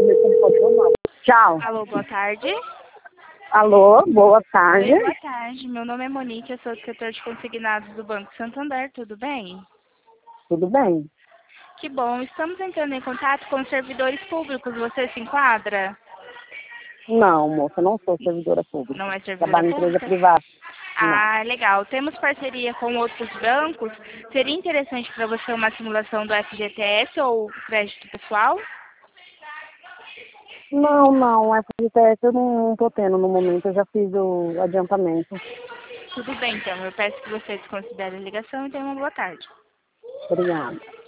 ver se ele pode tomar. Tchau. Alô, boa tarde. Alô, boa tarde. Oi, boa tarde. Meu nome é Monique, eu sou diretor de consignados do Banco Santander, tudo bem? Tudo bem? Que bom, estamos entrando em contato com os servidores públicos, você se enquadra? Não, moça, não sou servidora pública. Não é servidora Trabalho em empresa pública? privada. Não. Ah, legal. Temos parceria com outros bancos. Seria interessante para você uma simulação do FGTS ou crédito pessoal? Não, FGTS eu não tô tendo no momento, eu já fiz o adiantamento. Tudo bem, então. Eu peço que você desconsidere a ligação e tenha uma boa tarde. Obrigada.